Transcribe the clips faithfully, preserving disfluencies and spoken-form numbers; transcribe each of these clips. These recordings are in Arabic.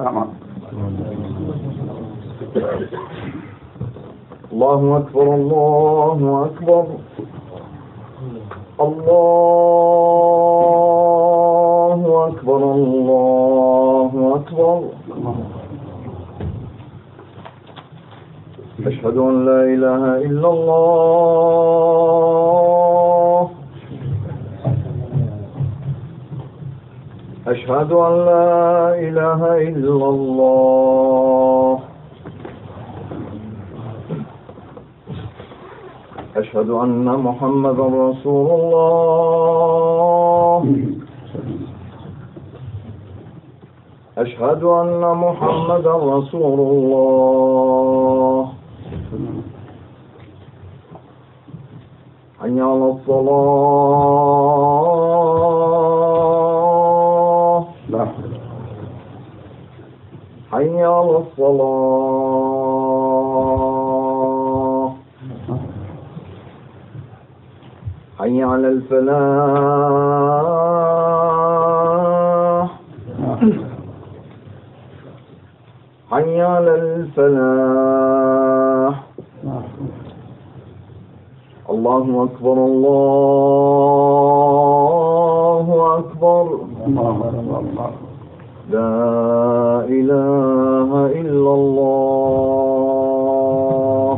الله أكبر الله أكبر الله أكبر الله أكبر. أشهد أن لا إله إلا الله. أشهد أن لا إله إلا الله. أشهد أن محمدا رسول الله. أشهد أن محمدا رسول الله. حي على الصلاة. حي على الصلاة. حي على الفلاح. حي على الفلاح. الله أكبر الله أكبر. لا إله إلا الله.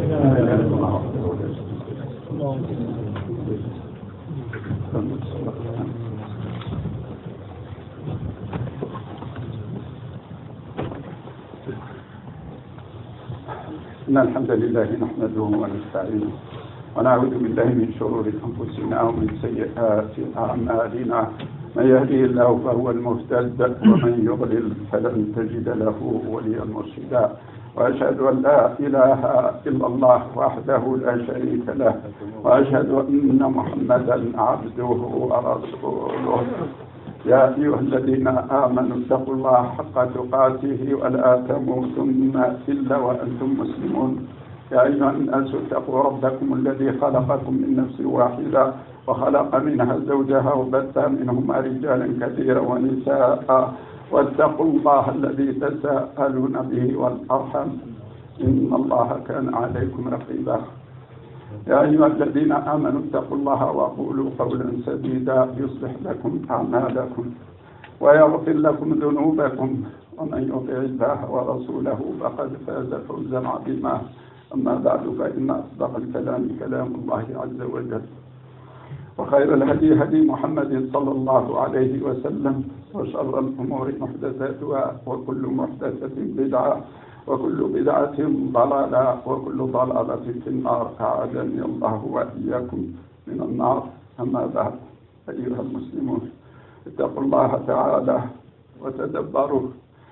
إن الحمد لله نحمده ونستعينه ونعوذ بالله من شرور أنفسنا ومن سيئات أعمالنا. من يهده الله فهو المهتد ومن يضلل فلن تجد له وليا مرشدا. وأشهد أن لا إله إلا الله وحده لا شريك له وأشهد أن محمدا عبده ورسوله. يا أيها الذين آمنوا اتقوا الله حق تقاته ولا تموتن إلا وأنتم مسلمون. يا أيها الناس اتقوا ربكم الذي خلقكم من نفس واحدة وخلق منها زوجها وبث منهما رجالا كثيرا ونساء واتقوا الله الذي تساءلون به والأرحام إن الله كان عليكم رقيبا. يا أيها الذين آمنوا اتقوا الله وقولوا قولا سديدا يصلح لكم أعمالكم ويغفر لكم ذنوبكم ومن يطع الله ورسوله فقد فاز فوزا عظيما. أما بعد فإن أصدق الكلام كلام الله عز وجل وخير الهدي هدي محمد صلى الله عليه وسلم وشر الأمور محدثاتها وكل محدثة بدعة وكل بدعة ضلالة وكل ضلالة في النار. أعاذني الله وإياكم من النار. أما بعد أيها المسلمون اتقوا الله تعالى وتدبروا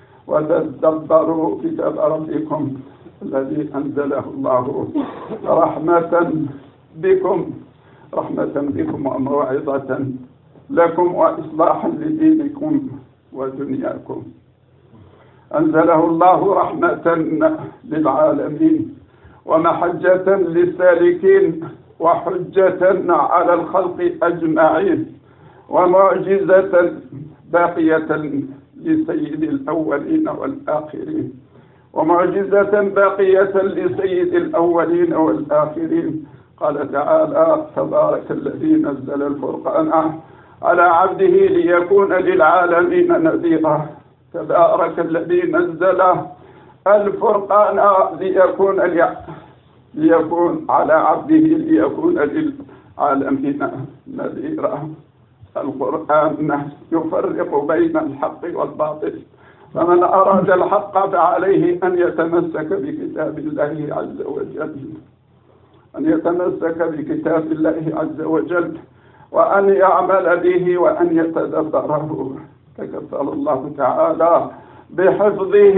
وتدبروا كتاب ربكم الذي أنزله الله رحمة بكم رحمة بكم وموعظة لكم وإصلاحا لدينكم ودنياكم. أنزله الله رحمة للعالمين ومحجة للسالكين وحجة على الخلق أجمعين ومعجزة باقية لسيد الأولين والآخرين ومعجزة باقية لسيد الأولين والآخرين. قال تعالى تبارك الذي نزل الفرقان على عبده ليكون للعالمين نذيرا. تبارك الذي نزل الفرقان ليكون ليكون على عبده ليكون للعالمين نذيرا. القرآن يفرق بين الحق والباطل فمن أراد الحق فعليه أن يتمسك بكتاب الله عز وجل أن يتمسك بكتاب الله عز وجل وأن يعمل به وأن يتدبره. تكفل الله تعالى بحفظه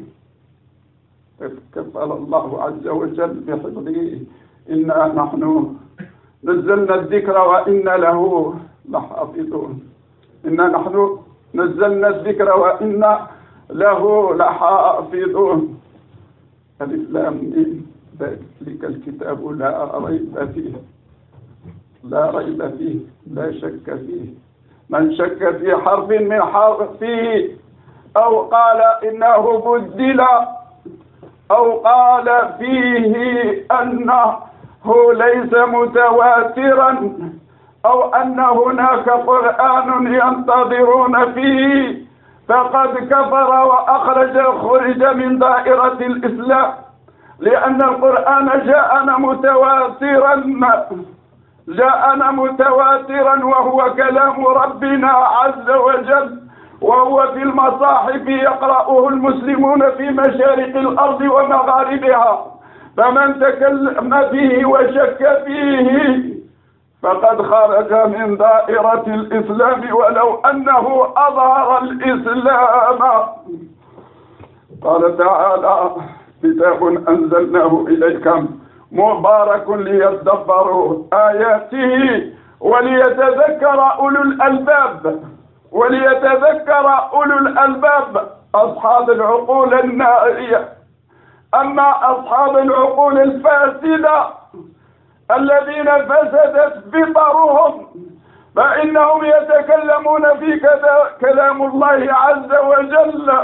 تكفل الله عز وجل بحفظه. إنا نحن نزلنا الذكر وإنا له لحافظون. إنا نحن نزلنا الذكر وإنا له لحافظون. الإسلام ذلك الكتاب لا ريب فيه لا ريب فيه لا شك فيه. من شك في حرف من حرفه أو قال إنه بدل، أو قال فيه أنه ليس متواترا، أو أن هناك قرآن ينتظرون فيه، فقد كفر وأخرج خرج من دائرة الإسلام، لأن القرآن جاءنا متواترا جاءنا متواترا وهو كلام ربنا عز وجل، وهو في المصاحف يقرأه المسلمون في مشارق الأرض ومغاربها، فمن تكلم فيه وشك فيه فقد خرج من دائرة الإسلام ولو أنه أظهر الإسلام. قال تعالى: كتاب أنزلناه إليكم مبارك ليدبروا آياته وليتذكر أولو الألباب وليتذكر أولو الألباب أصحاب العقول النارية. أما أصحاب العقول الفاسدة الذين فسدت فطرهم فإنهم يتكلمون في كلام الله عز وجل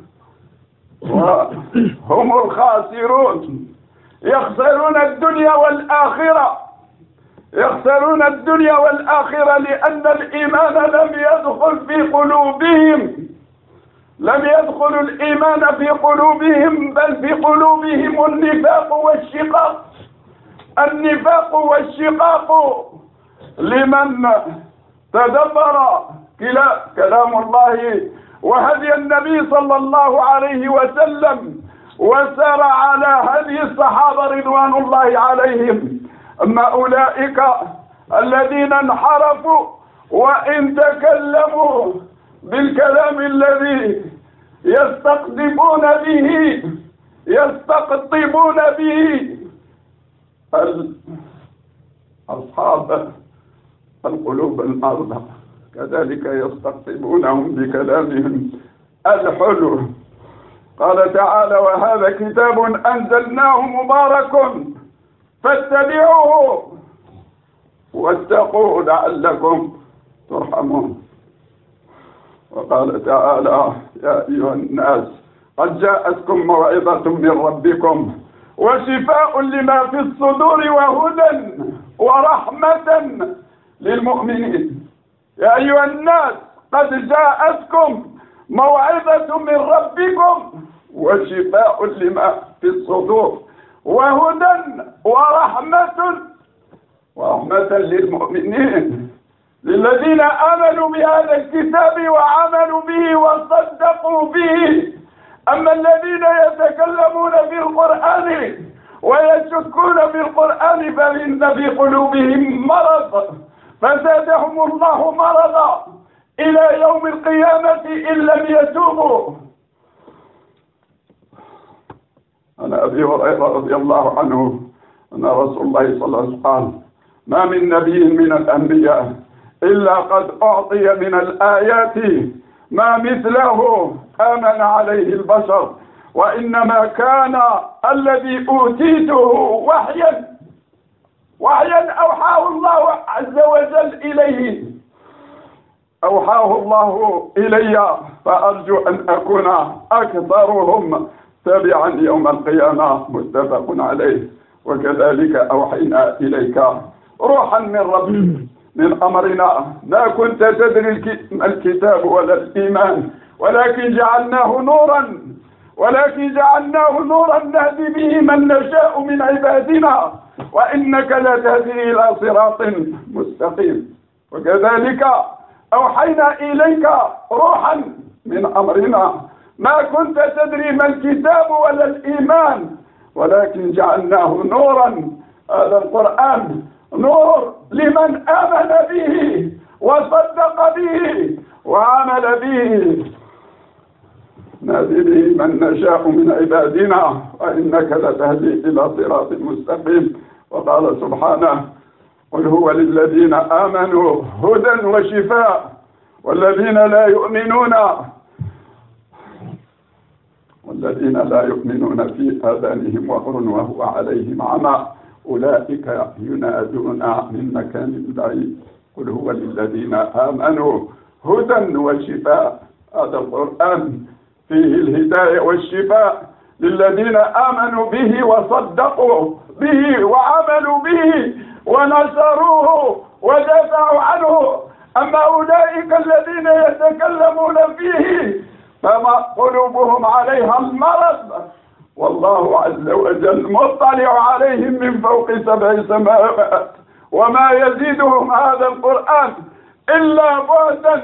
وهم الخاسرون، يخسرون الدنيا والآخرة يخسرون الدنيا والآخرة لأن الإيمان لم يدخل في قلوبهم لم يدخل الإيمان في قلوبهم، بل في قلوبهم النفاق والشقاق النفاق والشقاق لمن تدبر كلام الله وهدي النبي صلى الله عليه وسلم وسار على هدي الصحابة رضوان الله عليهم. أما أولئك الذين انحرفوا وإن تكلموا بالكلام الذي يستقطبون به يستقطبون به أصحاب القلوب المرضى، كذلك يستقطبونهم بكلامهم الحلو. قال تعالى: وهذا كتاب أنزلناه مبارك فاتبعوه واتقوا لعلكم ترحمون. وقال تعالى: يا أيها الناس قد جاءتكم موعظة من ربكم وشفاء لما في الصدور وهدى ورحمة للمؤمنين. يا أيها الناس قد جاءتكم موعظة من ربكم وشفاء لما في الصدور وهدى ورحمة ورحمة للمؤمنين للذين آمنوا بهذا الكتاب وعملوا به وصدقوا به. أما الذين يتكلمون بالقرآن ويشكون بالقرآن فإن في قلوبهم مرض فزادهم الله مرضا إلى يوم القيامة إن لم يتوبوا. عن أبي هريرة رضي الله عنه أن رسول الله صلى الله عليه وسلم قال: ما من نبي من الأنبياء إلا قد أعطي من الآيات ما مثله آمن عليه البشر، وإنما كان الذي أوتيته وحيا وحيا أوحاه الله عز وجل إليه أوحاه الله إلي، فأرجو أن أكون أكثرهم تبعا يوم القيامة. متفق عليه. وكذلك أوحينا إليك روحا من ربك من أمرنا ما كنت تدري الكتاب ولا الإيمان ولكن جعلناه نورا ولكن جعلناه نورا نهدي به من نشاء من عبادنا وإنك لتهدي إلى صراط مستقيم. وكذلك أوحينا إليك روحا من أمرنا ما كنت تدري ما الكتاب ولا الإيمان ولكن جعلناه نورا. هذا القرآن نور لمن آمن به وصدق به وعمل به، نهدي به من نشاء من عبادنا وإنك لتهدي إلى صراط مستقيم. وقال سبحانه: قل هو للذين آمنوا هدى وشفاء والذين لا يؤمنون والذين لا يؤمنون في آذانهم وقر وهو عليهم عمى أولئك ينادون من مكان بعيد. قل هو للذين آمنوا هدى وشفاء. هذا القرآن فيه الهداية والشفاء للذين آمنوا به وصدقوا به وعملوا به ونشروه ودافعوا عنه. أما أولئك الذين يتكلمون فيه فما قلوبهم عليها المرض، والله عز وجل مطلع عليهم من فوق سبع سماوات، وما يزيدهم هذا القرآن إلا بعدا.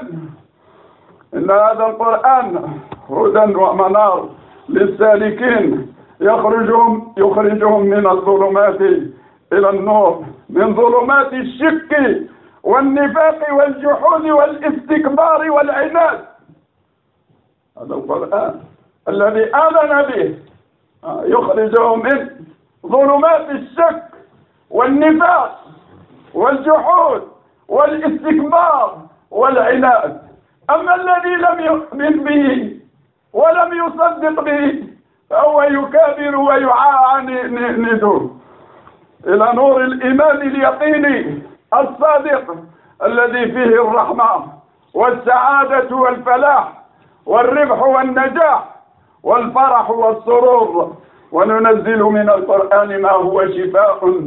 إن هذا القرآن هدى ومنار للسالكين، يخرجهم يخرجهم من الظلمات إلى النور، من ظلمات الشك والنفاق والجحود والاستكبار والعناد. هذا القرآن الذي آمن به يخرجهم من ظلمات الشك والنفاق والجحود والاستكبار والعناد. أما الذي لم يؤمن به ولم يصدق به فهو يكابر ويعاند إلى نور الإيمان اليقيني الصادق الذي فيه الرحمة والسعادة والفلاح والربح والنجاح والفرح والسرور. وننزل من القرآن ما هو شفاء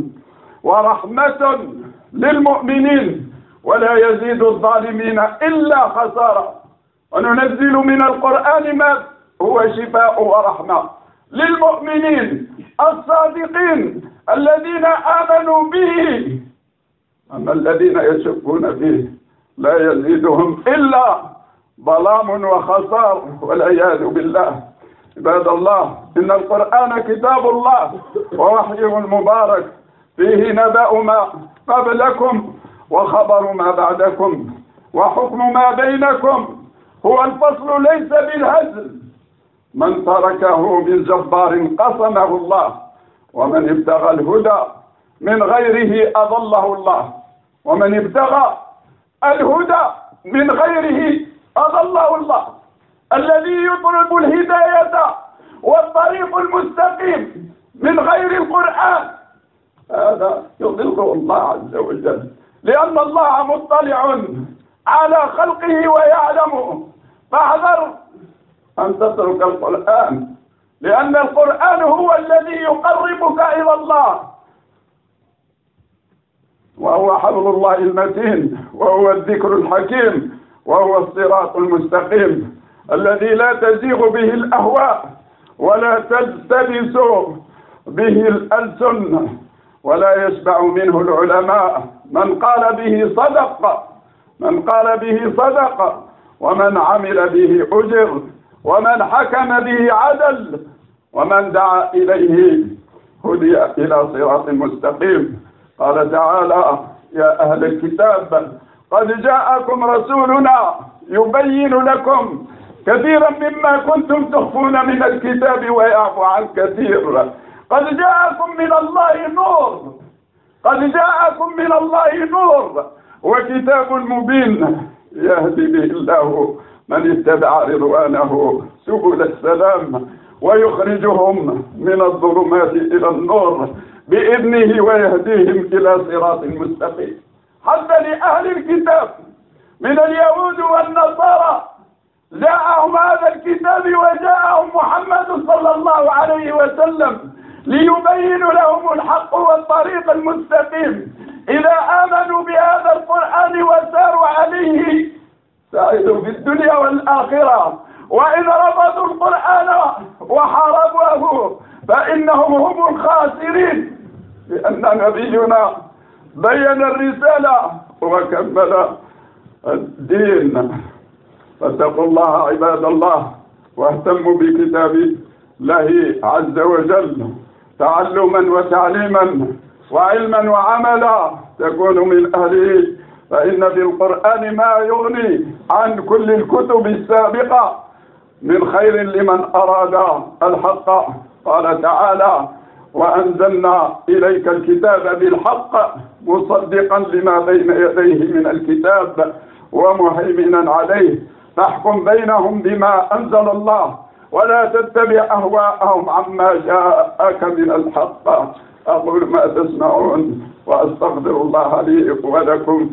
ورحمة للمؤمنين ولا يزيد الظالمين إلا خسارة. وننزل من القرآن ما هو شفاء ورحمة للمؤمنين الصادقين الذين آمنوا به. أما الذين يشكون فيه لا يزيدهم إلا ظلام وخسار والعياذ بالله. عباد الله، إن القرآن كتاب الله ووحيه المبارك، فيه نبأ ما قبلكم وخبر ما بعدكم وحكم ما بينكم. هو الفصل ليس بالهزل، من تركه من جبار قسمه الله، ومن ابتغى الهدى من غيره أضله الله، ومن ابتغى الهدى من غيره أضله الله. الذي يطلب الهداية والطريق المستقيم من غير القرآن هذا يضله الله عز وجل، لأن الله مطلع على خلقه ويعلمه. فاحذر أن تترك القرآن، لأن القرآن هو الذي يقربك إلى الله، وهو حبل الله المتين، وهو الذكر الحكيم، وهو الصراط المستقيم الذي لا تزيغ به الأهواء ولا تلتبس به الألسن ولا يشبع منه العلماء. من قال به صدق، من قال به صدق، ومن عمل به أجر، ومن حكم به عدل، ومن دعا إليه هدي إلى صراط مستقيم. قال تعالى: يا أهل الكتاب قد جاءكم رسولنا يبين لكم كثيرا مما كنتم تخفون من الكتاب ويعفو عن كثير. قد جاءكم من الله نور، قد جاءكم من الله نور وكتاب مبين يهدي به الله من اتبع رضوانه سبل السلام ويخرجهم من الظلمات إلى النور بإذنه ويهديهم إلى صراط مستقيم. حتى لأهل الكتاب من اليهود والنصارى جاءهم هذا الكتاب وجاءهم محمد صلى الله عليه وسلم ليبين لهم الحق والطريق المستقيم. إذا آمنوا بهذا القرآن وساروا عليه سعدوا في الدنيا والآخرة، وإذا رفضوا القرآن وحاربوه فإنهم هم الخاسرين، لأن نبينا بين الرسالة وكمل الدين. فاتقوا الله عباد الله، واهتموا بكتاب الله عز وجل تعلما وتعليما وعلما وعملا تكون من أهله، فإن في القرآن ما يغني عن كل الكتب السابقة من خير لمن أراد الحق. قال تعالى: وأنزلنا إليك الكتاب بالحق مصدقا لما بين يديه من الكتاب ومهيمنا عليه، فاحكم بينهم بما أنزل الله ولا تتبع أهواءهم عما جاءك من الحق. أقول ما تسمعون وأستغفر الله لي ولكم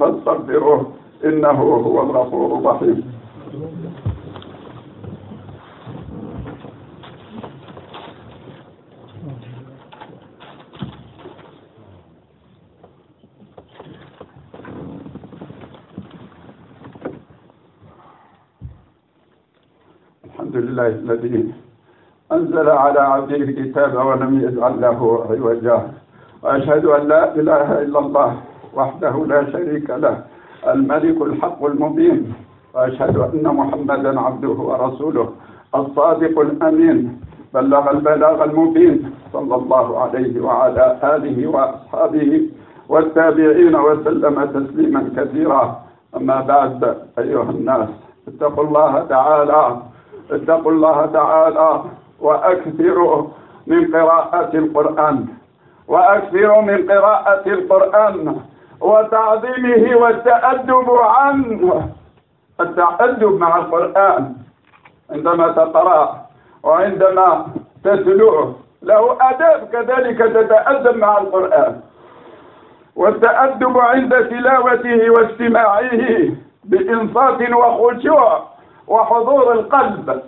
الحمد لله الذي أنزل على عبده الكتاب ولم يجعل له عوجا، وأشهد أن لا إله إلا الله وحده لا شريك له الملك الحق المبين، وأشهد أن محمدا عبده ورسوله الصادق الأمين بلغ البلاغ المبين، صلى الله عليه وعلى آله وأصحابه والتابعين وسلم تسليما كثيرا. أما بعد، أيها الناس، اتقوا الله تعالى اتقوا الله تعالى وأكثروا من قراءة القرآن وأكثروا من قراءة القرآن وتعظيمه والتأدب عنه. التأدب مع القرآن عندما تقرأ وعندما تتلوه له آداب، كذلك تتأدب مع القرآن. والتأدب عند تلاوته واستماعه بإنصات وخشوع وحضور القلب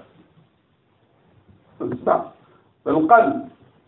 القلب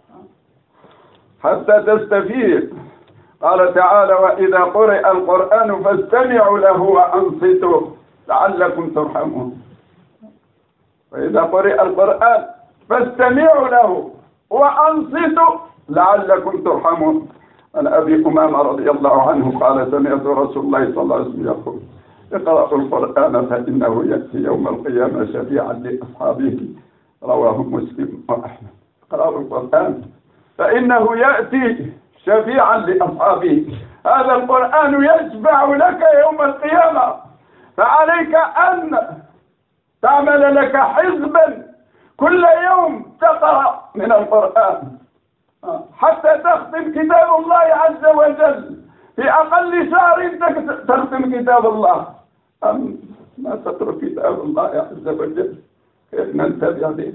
حتى تستفيد. قال تعالى: وإذا قرئ القرآن فاستمعوا له وأنصتوا لعلكم ترحمون. وإذا قرئ القرآن فاستمعوا له وأنصتوا لعلكم ترحمون. عن أبي أمامة رضي الله عنه قال: سمعت رسول الله صلى الله عليه وسلم يقول: اقرأوا القرآن فإنه يأتي يوم القيامة شفيعا لأصحابه. رواه مسلم وأحمد. اقرأوا القرآن فإنه يأتي شفيعا لأصحابه. هذا القرآن يشفع لك يوم القيامة، فعليك أن تعمل لك حزبا كل يوم تقرأ من القرآن حتى تختم كتاب الله عز وجل. في أقل شهر تختم كتاب الله. أم ما تترك كتاب الله عز وجل؟ كيف ننتبه به؟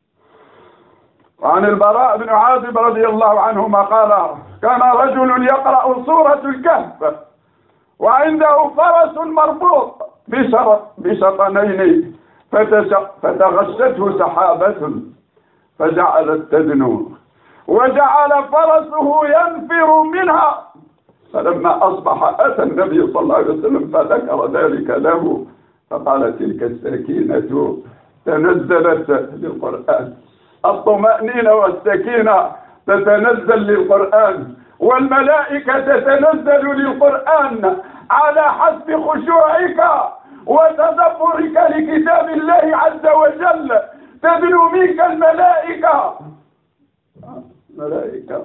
وعن البراء بن عازب رضي الله عنهما قال: كان رجل يقرأ سورة الكهف وعنده فرس مربوط بشطنين فتغشته سحابة فجعلت تدنو وجعل فرسه ينفر منها. فلما أصبح أتى النبي صلى الله عليه وسلم فذكر ذلك له، فقال: تلك السكينة تنزلت للقرآن. الطمأنينة والسكينة تتنزل للقرآن، والملائكة تتنزل للقرآن على حسب خشوعك وتدبرك لكتاب الله عز وجل. تدنو منك الملائكة ملائكة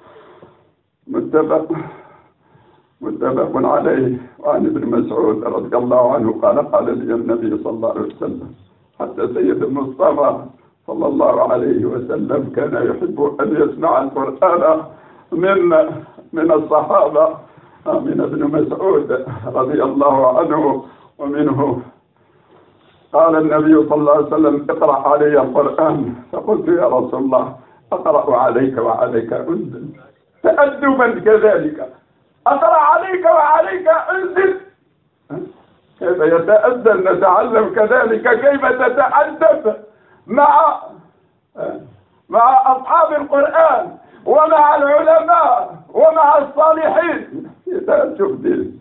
متفق متفق عليه. وعن ابن مسعود رضي الله عنه قال: قال لي النبي صلى الله عليه وسلم: حتى سيد المصطفى صلى الله عليه وسلم كان يحب أن يسمع القرآن من من الصحابة، من ابن مسعود رضي الله عنه ومنه. قال النبي صلى الله عليه وسلم: اقرأ علي القرآن. فقلت: يا رسول الله، أقرأ عليك وعليك أنزل. تأدبا كذلك، أقرأ عليك وعليك أنزل. كيف يتأدب؟ نتعلم كذلك كيف تتأدب مع مع أصحاب القرآن ومع العلماء ومع الصالحين. يتأدب دين.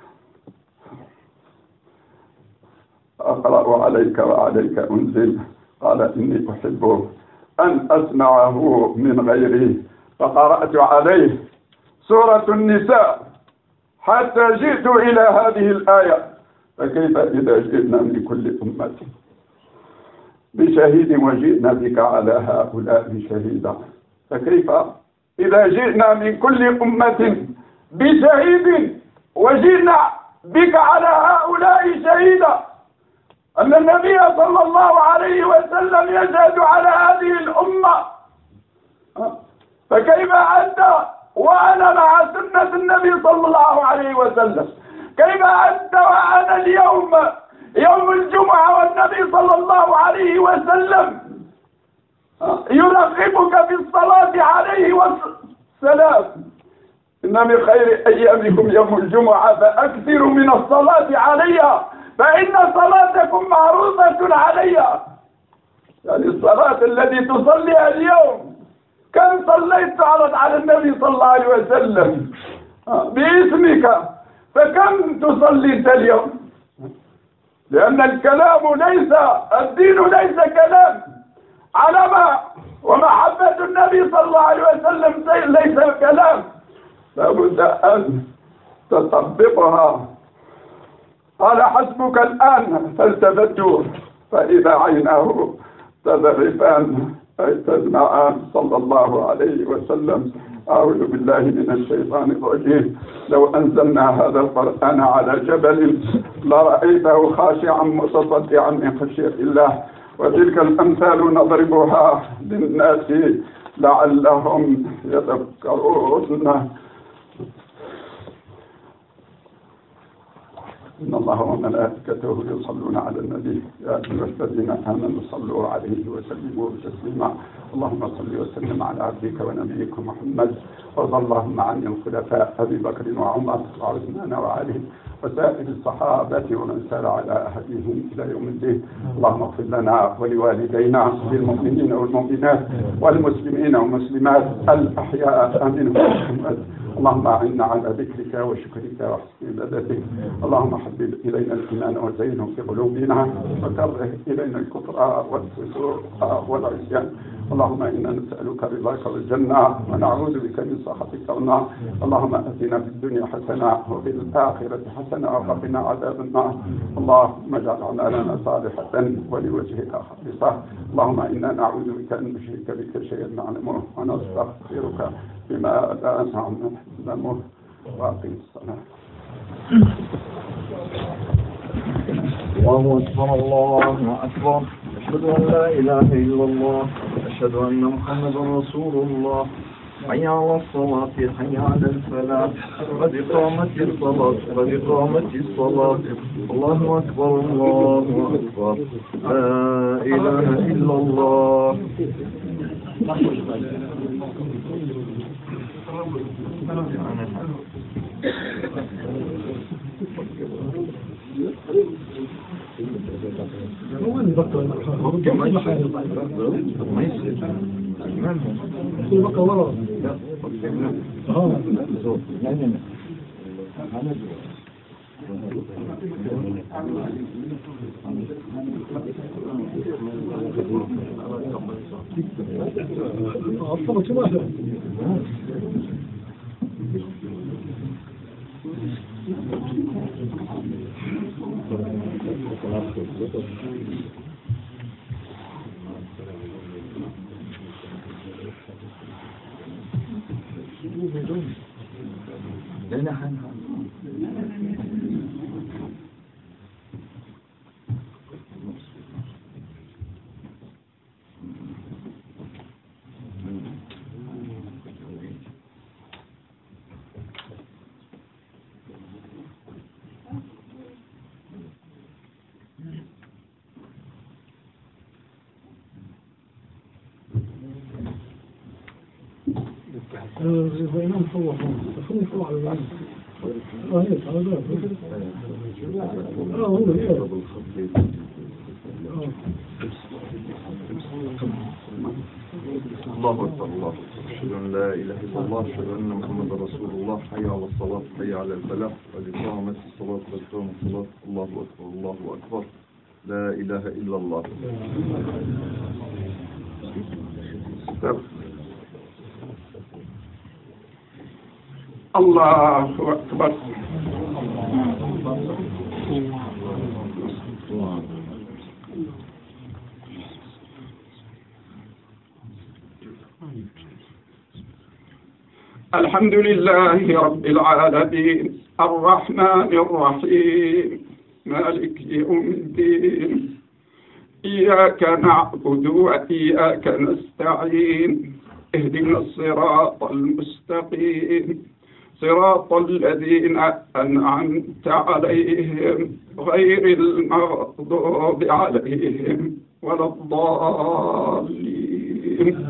أقرأ عليك وعليك أنزل. قال: إني أحب أن أسمعه من غيري. فقرأت عليه سورة النساء حتى جئت إلى هذه الآية: فكيف إذا جئنا من كل أمة بشهيد وجئنا بك على هؤلاء شهيدا. فكيف إذا جئنا من كل أمة بشهيد وجئنا بك على هؤلاء شهيدا. أن النبي صلى الله عليه وسلم يشهد على هذه الأمة، فكيف أنت وأنا مع سنة النبي صلى الله عليه وسلم؟ كيف أنت وأنا اليوم يوم الجمعة والنبي صلى الله عليه وسلم يرغبك في الصلاة عليه والسلام؟ إن من خير أيامكم يوم الجمعة فأكثروا من الصلاة عليها فإن صلاتكم معروضة عليها. يعني الصلاة التي تصليها اليوم كم صليت على النبي صلى الله عليه وسلم باسمك، فكم تصلي اليوم؟ لأن الكلام ليس الدين ليس كلام. علما ومحبة النبي صلى الله عليه وسلم ليس كلام، لابد أن تطبقها. قال حسبك الآن، فالتفت فإذا عيناه تذرفان أي تدمعان صلى الله عليه وسلم. أعوذ بالله من الشيطان الرجيم. لو أنزلنا هذا القرآن على جبل لرأيته خاشعا متصدعا من خشية الله. وتلك الأمثال نضربها للناس لعلهم يتفكرون. إن الله وملائكته يصلون على النبي يا أيها الذين آمنوا صلوا عليه وسلموا تسليما. اللهم صل وسلم على عبدك ونبيك محمد، وارض اللهم عن الخلفاء أبي بكر وعمر وعثمان وعلي وسائر الصحابة ومن سار على هديهم إلى يوم الدين. اللهم اغفر لنا ولوالدينا وللمؤمنين والمؤمنات والمسلمين والمسلمات الأحياء منهم والأموات. اللهم أعنا على ذكرك وشكرك وحسن عبادتك. اللهم حبب إلينا الإيمان وزينه في قلوبنا وكره إلينا الكفر والفسوق والعصيان. اللهم إنا نسألك رضاك والجنة ونعوذ بك من سخطك والنار. اللهم آتنا في الدنيا حسنة وفي الآخرة حسنة وقنا عذاب النار. اللهم اجعل أعمالنا صالحة ولوجهك خالصة. اللهم إنا نعوذ بك أن نشرك بك شيئا نعلمه ونستغفرك بما لا نعلمه. وأقم الصلاة. الله أكبر الله أكبر. أشهد أن لا إله إلا الله. أشهد أن محمدا رسول الله. حي على الصلاة حي على الفلاح قد قامت الصلاة قد قامت الصلاة. الله أكبر الله أكبر. لا إله إلا الله. هو اللي بطل بقى ورا بينهم فوق فوق فوق على العين. اه هيك على ذلك. اه هو هيك. الله أكبر الله. أشهد أن لا إله إلا الله. أشهد أن محمدا رسول الله. حي على الصلاة حي على الفلاح قد قامت الصلاة قد قامت الصلاة. الله أكبر الله أكبر. لا إله إلا الله. الله أكبر. الحمد لله رب العالمين الرحمن الرحيم مالك يوم الدين. إياك نعبد وإياك نستعين. اهدنا الصراط المستقيم صراط الذين أنعمت عليهم غير المغضوب عليهم ولا الضالين.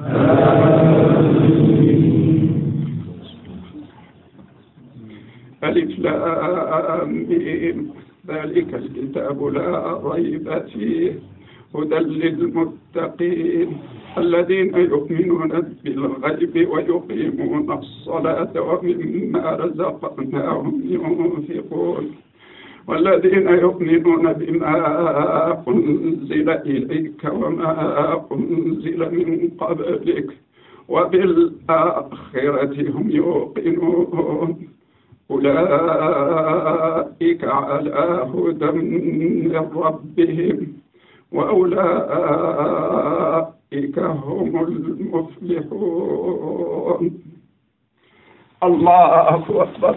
ألف لام ميم ذلك الكتاب لا ريب فيه هدى للمتقين الذين يؤمنون بالغيب ويقيمون الصلاة ومما رزقناهم ينفقون والذين يؤمنون بما أنزل إليك وما أنزل من قبلك وبالآخرة هم يوقنون أولئك على هدى من ربهم وأولئك هم المفلحون. الله أكبر.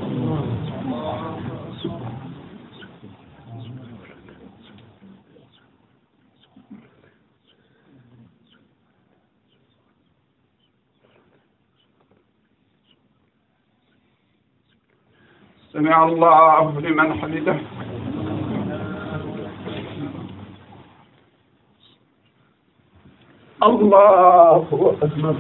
سمع الله لمن حمده. الله أكبر.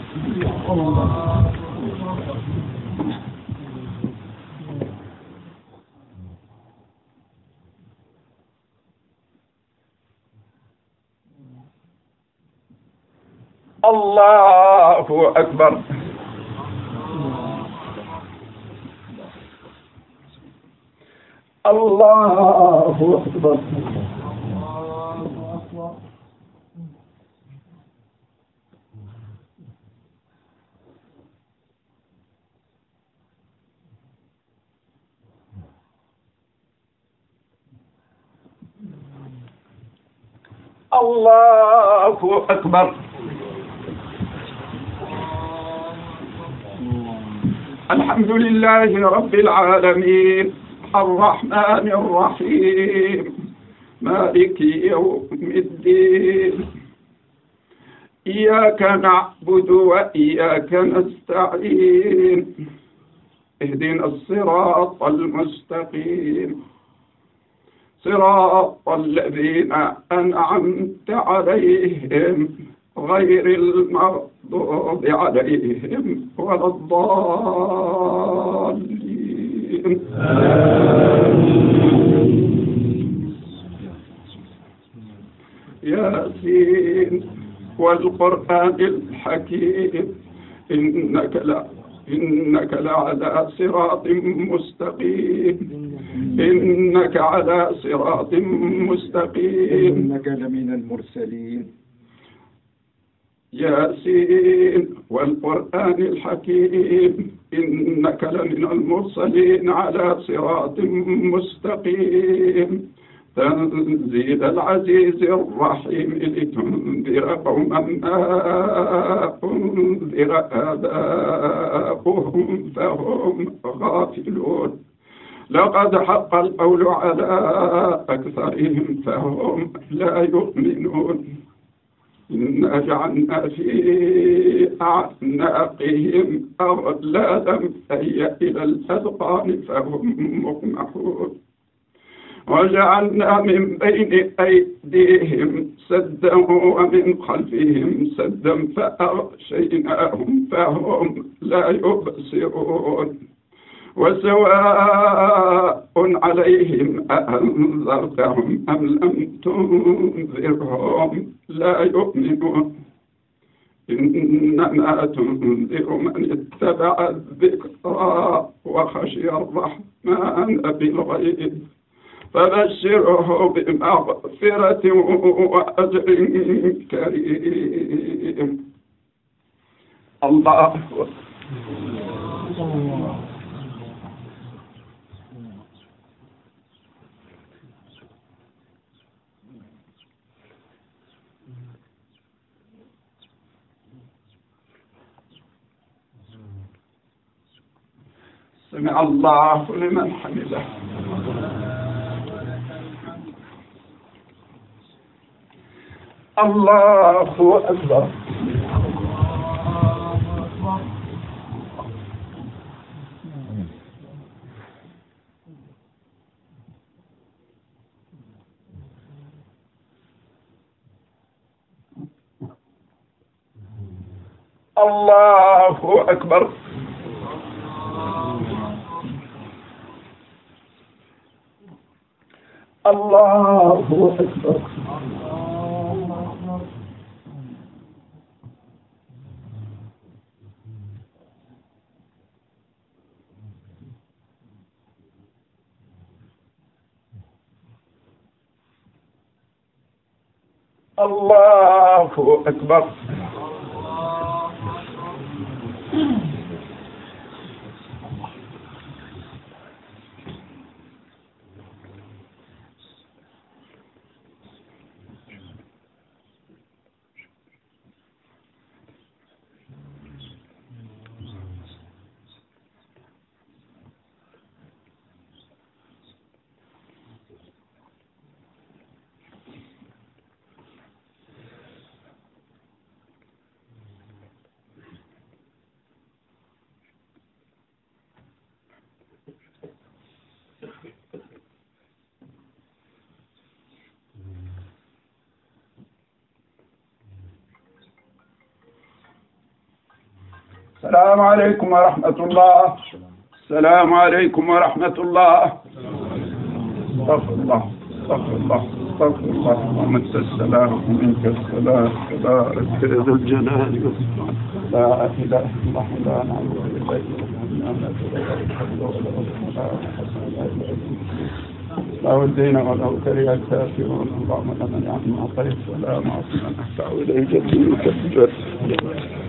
الله أكبر. الله أكبر. الله أكبر. الحمد لله رب العالمين الرحمن الرحيم مالك يوم الدين إياك نعبد وإياك نستعين اهدنا الصراط المستقيم صراط الذين أنعمت عليهم غير المغضوب عليهم ولا الضالين. ياسين والقرآن الحكيم إنك لا إنك لعلى صراط مستقيم إنك على صراط مستقيم إنك لمن المرسلين. ياسين والقرآن الحكيم إنك لمن المرسلين على صراط مستقيم تنزيل العزيز الرحيم لتنذر قوما ما أنذر آباؤهم فهم غافلون لقد حق القول على أكثرهم فهم لا يؤمنون إنا جعلنا في أعناقهم أغلالا فهي إلى الأذقان فهم مقمحون وجعلنا من بين أيديهم سدا ومن خلفهم سدا فأغشيناهم فهم لا يبصرون وسواء عليهم أأنذرتهم أم لم تنذرهم لا يؤمنون إنما تنذر من اتبع الذكرى وخشي الرحمن بالغيب فبشره بمغفرة وأجر كريم. الله سمع الله لمن حمده. الله أكبر. الله أكبر. الله أكبر. الله أكبر. السلام عليكم ورحمة الله. السلام عليكم ورحمة الله. استغفر الله استغفر الله استغفر الله. اللهم انت السلام ومنك السلام تبارك يا ذا الجلال والإكرام. لا إله إلا الله لا نعبد إليك لا والدين ولا كره الكافرون. اللهم لنا نعم عطيت ولا معصي من أحسع إليه جديد.